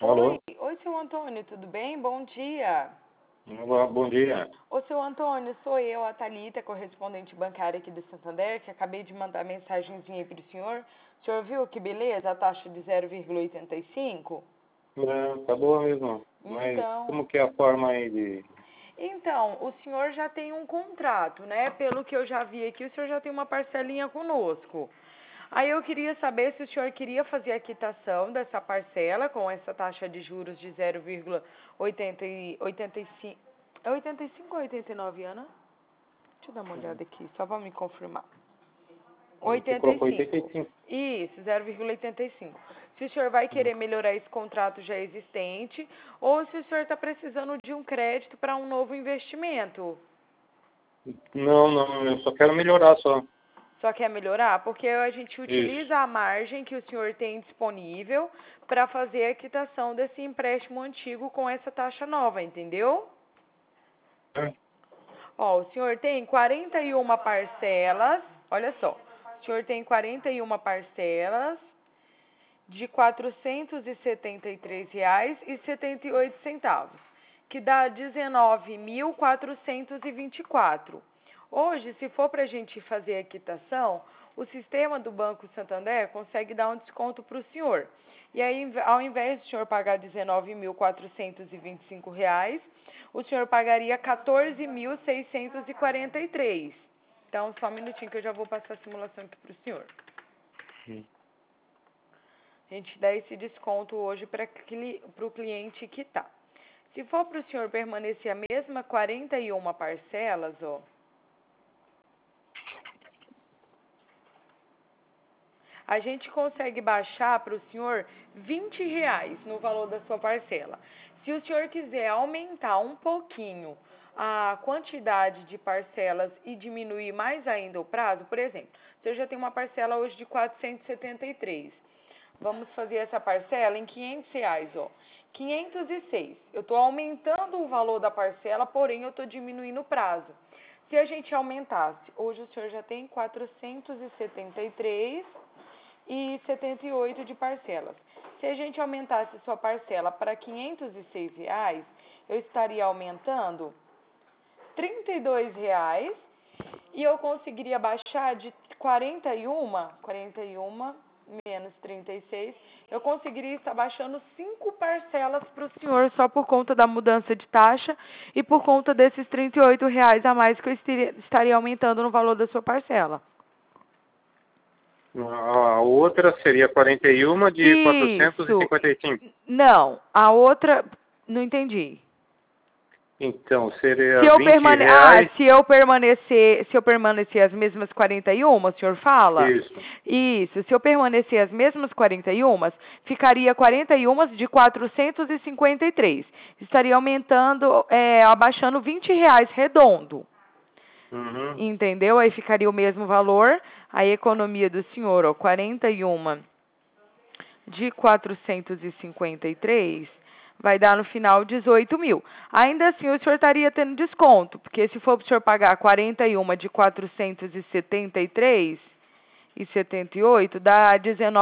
Alô? Oi, seu Antônio, tudo bem? Bom dia. Olá, bom dia. Ô, seu Antônio, sou eu, a Thalita, correspondente bancária aqui do Santander, que acabei de mandar mensagenzinha aí pro senhor. O senhor viu que beleza, a taxa de 0,85? Tá boa mesmo. Mas Então, como que é a forma aí de... então, o senhor já tem um contrato, né? Pelo que eu já vi aqui, o senhor já tem uma parcelinha conosco. Aí eu queria saber se o senhor queria fazer a quitação dessa parcela com essa taxa de juros de 0,85. É 85 ou 89, Ana? Deixa eu dar uma olhada aqui, só para me confirmar. Você colocou 85. 85. Isso, 0,85. Se o senhor vai querer melhorar esse contrato já existente ou se o senhor está precisando de um crédito para um novo investimento. Não, eu só quero melhorar só. Só quer melhorar? Porque a gente Isso. utiliza a margem que o senhor tem disponível para fazer a quitação desse empréstimo antigo com essa taxa nova, entendeu? É. Ó, o senhor tem 41 parcelas, olha só, o senhor tem 41 parcelas de R$ 473,78, que dá 19.424. Hoje, se for para a gente fazer a quitação, o sistema do Banco Santander consegue dar um desconto para o senhor. E aí, ao invés de o senhor pagar R$ 19.425, o senhor pagaria R$ 14.643. Então, só um minutinho que eu já vou passar a simulação aqui para o senhor. A gente dá esse desconto hoje para o cliente quitar. Se for para o senhor permanecer a mesma 41 parcelas, ó, a gente consegue baixar para o senhor R$ 20 no valor da sua parcela. Se o senhor quiser aumentar um pouquinho a quantidade de parcelas e diminuir mais ainda o prazo, por exemplo, o senhor já tem uma parcela hoje de 473. Vamos fazer essa parcela em R$ 500, ó. 506. Eu estou aumentando o valor da parcela, porém eu estou diminuindo o prazo. Se a gente aumentasse, hoje o senhor já tem 473,78 de parcelas. Se a gente aumentasse sua parcela para R$ 506, eu estaria aumentando R$ 32 e eu conseguiria baixar de 41 menos 36, eu conseguiria estar baixando 5 parcelas para o senhor só por conta da mudança de taxa e por conta desses R$ 38 a mais que eu estaria aumentando no valor da sua parcela. A outra seria 41 de Isso. 455. Não, a outra, não entendi. Então, seria Se eu, R$ 20. se eu permanecer as mesmas 41, o senhor fala? Isso. Isso, se eu permanecer as mesmas 41, ficaria 41 de 453. Estaria aumentando, abaixando R$ 20 redondo. Uhum. Entendeu? Aí ficaria o mesmo valor. A economia do senhor, ó, 41 de 453, vai dar no final 18 mil. Ainda assim, o senhor estaria tendo desconto, porque se for para o senhor pagar 41 de 473,78, dá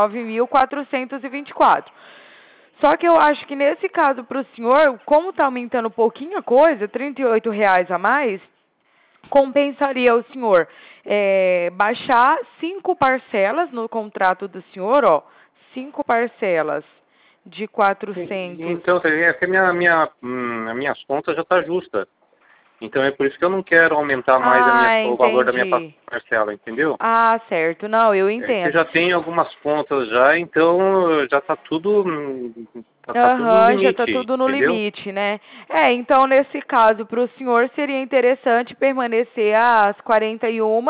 19.424. Só que eu acho que nesse caso para o senhor, como está aumentando um pouquinho a coisa, R$ 38 a mais, compensaria o senhor baixar 5 parcelas no contrato do senhor, ó, 5 parcelas de 400. Então, é que as minhas contas já estão justas. Então é por isso que eu não quero aumentar mais o valor da minha parcela, entendeu? Ah, certo. Não, eu É que entendo. eu já tenho algumas contas já, então já está tudo, tudo no limite, já está tudo no entendeu? limite, né? Então nesse caso, para o senhor seria interessante permanecer às 41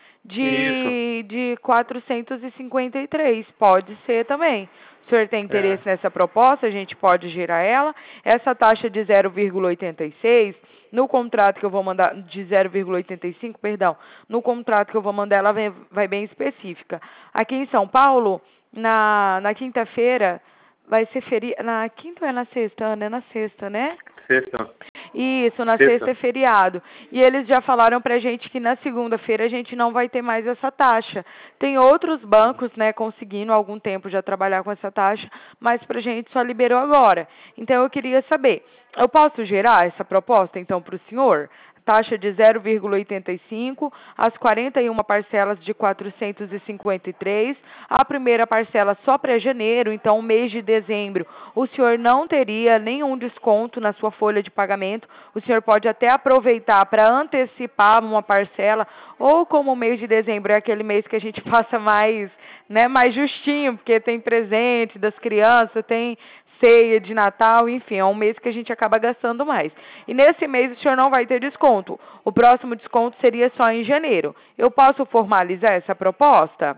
de 453. Pode ser também. O senhor tem interesse nessa proposta? A gente pode gerar ela. Essa taxa de 0,86, no contrato que eu vou mandar, de 0,85, perdão, no contrato que eu vou mandar, ela vai bem específica. Aqui em São Paulo, na quinta-feira, vai ser feriado. Na quinta ou é na sexta, Ana? É na sexta, né? Sexta. Isso, na sexta é feriado. E eles já falaram pra gente que na segunda-feira a gente não vai ter mais essa taxa. Tem outros bancos, né, conseguindo há algum tempo já trabalhar com essa taxa, mas pra gente só liberou agora. Então eu queria saber, eu posso gerar essa proposta então para o senhor? Taxa de 0,85, as 41 parcelas de 453, a primeira parcela só para janeiro, então o mês de dezembro o senhor não teria nenhum desconto na sua folha de pagamento, o senhor pode até aproveitar para antecipar uma parcela, ou como o mês de dezembro é aquele mês que a gente passa mais, né, mais justinho, porque tem presente das crianças, tem ceia de Natal, enfim, é um mês que a gente acaba gastando mais. E nesse mês o senhor não vai ter desconto. O próximo desconto seria só em janeiro. Eu posso formalizar essa proposta?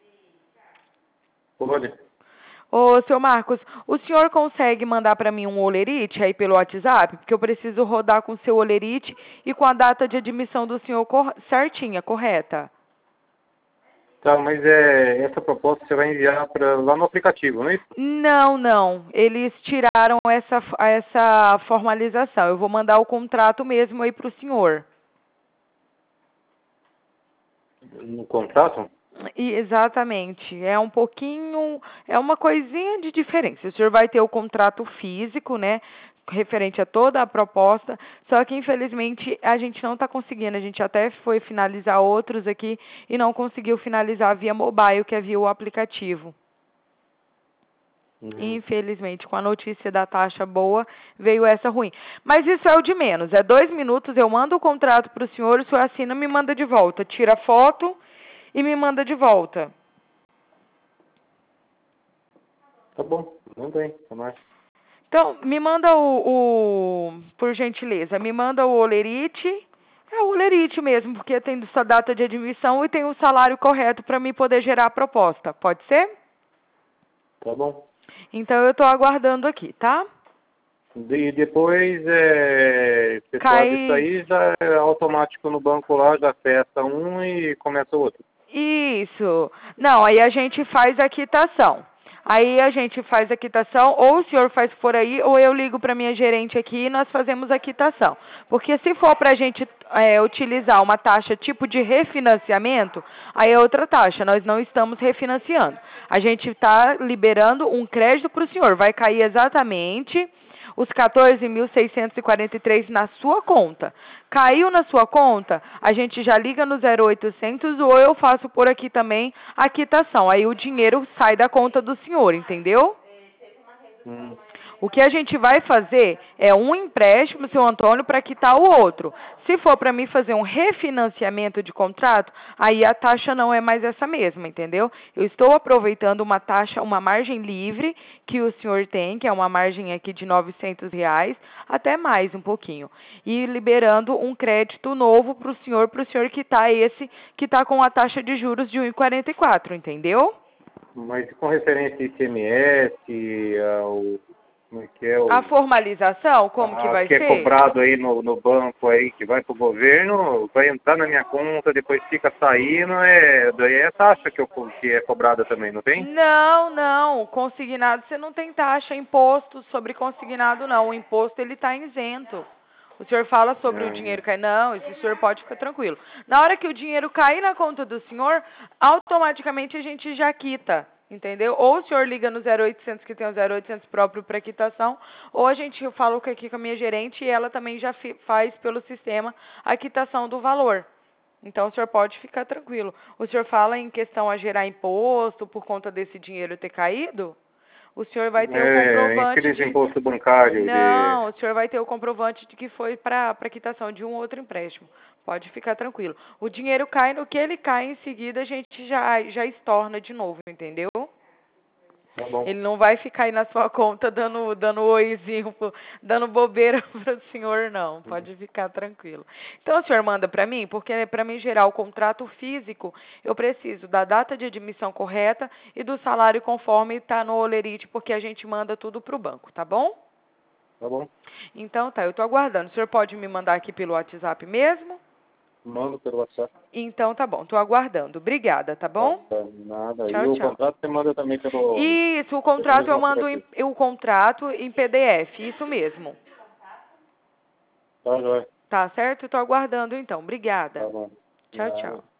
Pode. Ô, seu Marcos, o senhor consegue mandar para mim um olerite aí pelo WhatsApp? Porque eu preciso rodar com o seu olerite e com a data de admissão do senhor certinha, correta? Tá, mas essa proposta você vai enviar lá no aplicativo, não é isso? Não, não. Eles tiraram essa formalização. Eu vou mandar o contrato mesmo aí para o senhor. No contrato? Exatamente. É um pouquinho, é uma coisinha de diferença. O senhor vai ter o contrato físico, né? Referente a toda a proposta, só que infelizmente a gente não está conseguindo. A gente até foi finalizar outros aqui e não conseguiu finalizar via mobile, que é via o aplicativo. Infelizmente, com a notícia da taxa boa, veio essa ruim. Mas isso é o de menos. É 2 minutos, eu mando o contrato para o senhor assina e me manda de volta. Tira a foto e me manda de volta. Tá bom, manda aí, tá mais. Então, me manda por gentileza, me manda o olerite. É o olerite mesmo, porque tem sua data de admissão e tem o salário correto para mim poder gerar a proposta. Pode ser? Tá bom. Então, eu estou aguardando aqui, tá? E depois, pessoal, isso aí já é automático no banco lá, já fecha um e começa o outro. Isso. Não, aí a gente faz a quitação. Aí a gente faz a quitação, ou o senhor faz por aí, ou eu ligo para minha gerente aqui e nós fazemos a quitação. Porque se for para a gente utilizar uma taxa tipo de refinanciamento, aí é outra taxa, nós não estamos refinanciando. A gente está liberando um crédito para o senhor, vai cair exatamente os 14.643 na sua conta. Caiu na sua conta, a gente já liga no 0800 ou eu faço por aqui também a quitação. Aí o dinheiro sai da conta do senhor, entendeu? O que a gente vai fazer é um empréstimo, seu Antônio, para quitar o outro. Se for para mim fazer um refinanciamento de contrato, aí a taxa não é mais essa mesma, entendeu? Eu estou aproveitando uma taxa, uma margem livre que o senhor tem, que é uma margem aqui de R$900, até mais um pouquinho. E liberando um crédito novo para o senhor quitar esse que está com a taxa de juros de 1,44, entendeu? Mas com referência a ICMS, como é que é a formalização, como que vai ser? Que é cobrado aí no banco aí, que vai pro governo, vai entrar na minha conta, depois fica saindo, daí é taxa que é cobrada também, não tem? Não, não. Consignado, você não tem taxa, imposto sobre consignado, não. O imposto, ele está isento. O senhor fala sobre o dinheiro cair. Não, o senhor pode ficar tranquilo. Na hora que o dinheiro cair na conta do senhor, automaticamente a gente já quita. Entendeu? Ou o senhor liga no 0800, que tem o 0800 próprio para quitação, ou a gente fala aqui com a minha gerente e ela também já faz pelo sistema a quitação do valor. Então, o senhor pode ficar tranquilo. O senhor fala em questão a gerar imposto por conta desse dinheiro ter caído? O senhor vai ter o comprovante aqueles imposto bancário. Não, o senhor vai ter o comprovante de que foi para quitação de um outro empréstimo. Pode ficar tranquilo. O dinheiro cai, no que ele cai em seguida, a gente já estorna de novo, entendeu? Tá bom. Ele não vai ficar aí na sua conta dando oizinho, dando bobeira para o senhor, não. Pode ficar tranquilo. Então, o senhor manda para mim, porque para mim gerar o contrato físico, eu preciso da data de admissão correta e do salário conforme está no olerite, porque a gente manda tudo para o banco, tá bom? Tá bom. Então, tá, eu estou aguardando. O senhor pode me mandar aqui pelo WhatsApp mesmo? Mando pelo WhatsApp. Então, tá bom. Estou aguardando. Obrigada, tá bom? Nada. Tchau, e o tchau. contrato você manda também pelo... Isso, o contrato eu mando o contrato em PDF, isso mesmo. Tá, joia. Tá certo? Estou aguardando então. Obrigada. Tá bom. Tchau, tchau.